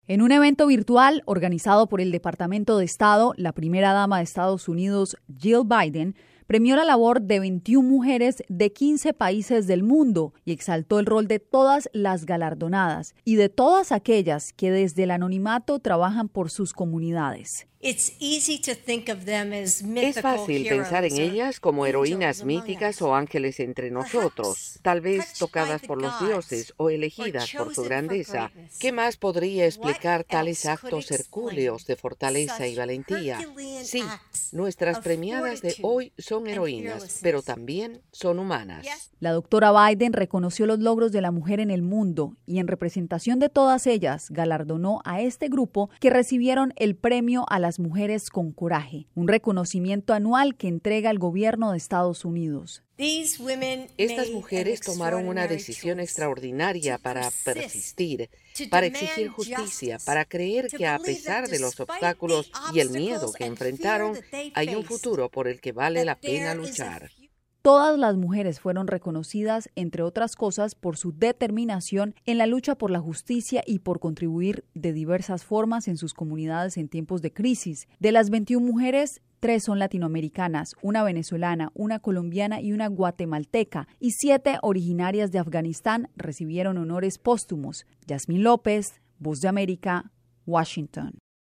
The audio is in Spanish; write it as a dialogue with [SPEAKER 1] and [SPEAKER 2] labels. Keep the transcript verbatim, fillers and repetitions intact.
[SPEAKER 1] En un evento virtual organizado por el Departamento de Estado, la primera dama de Estados Unidos, Jill Biden, premió la labor de veintiuna mujeres de quince países del mundo y exaltó el rol de todas las galardonadas y de todas aquellas que desde el anonimato trabajan por sus comunidades.
[SPEAKER 2] Es fácil pensar en ellas como heroínas míticas o ángeles entre nosotros, tal vez tocadas por los dioses o elegidas por su grandeza. ¿Qué más podría explicar tales actos hercúleos de fortaleza y valentía? Sí, nuestras premiadas de hoy son heroínas, pero también son humanas.
[SPEAKER 1] La doctora Biden reconoció los logros de la mujer en el mundo y en representación de todas ellas galardonó a este grupo que recibieron el premio a la Las mujeres con coraje, un reconocimiento anual que entrega el gobierno de Estados Unidos.
[SPEAKER 2] Estas mujeres tomaron una decisión extraordinaria para persistir, para exigir justicia, para creer que a pesar de los obstáculos y el miedo que enfrentaron, hay un futuro por el que vale la pena luchar.
[SPEAKER 1] Todas las mujeres fueron reconocidas, entre otras cosas, por su determinación en la lucha por la justicia y por contribuir de diversas formas en sus comunidades en tiempos de crisis. De las veintiuna mujeres, tres son latinoamericanas, una venezolana, una colombiana y una guatemalteca, y siete originarias de Afganistán recibieron honores póstumos. Yasmín López, Voz de América, Washington.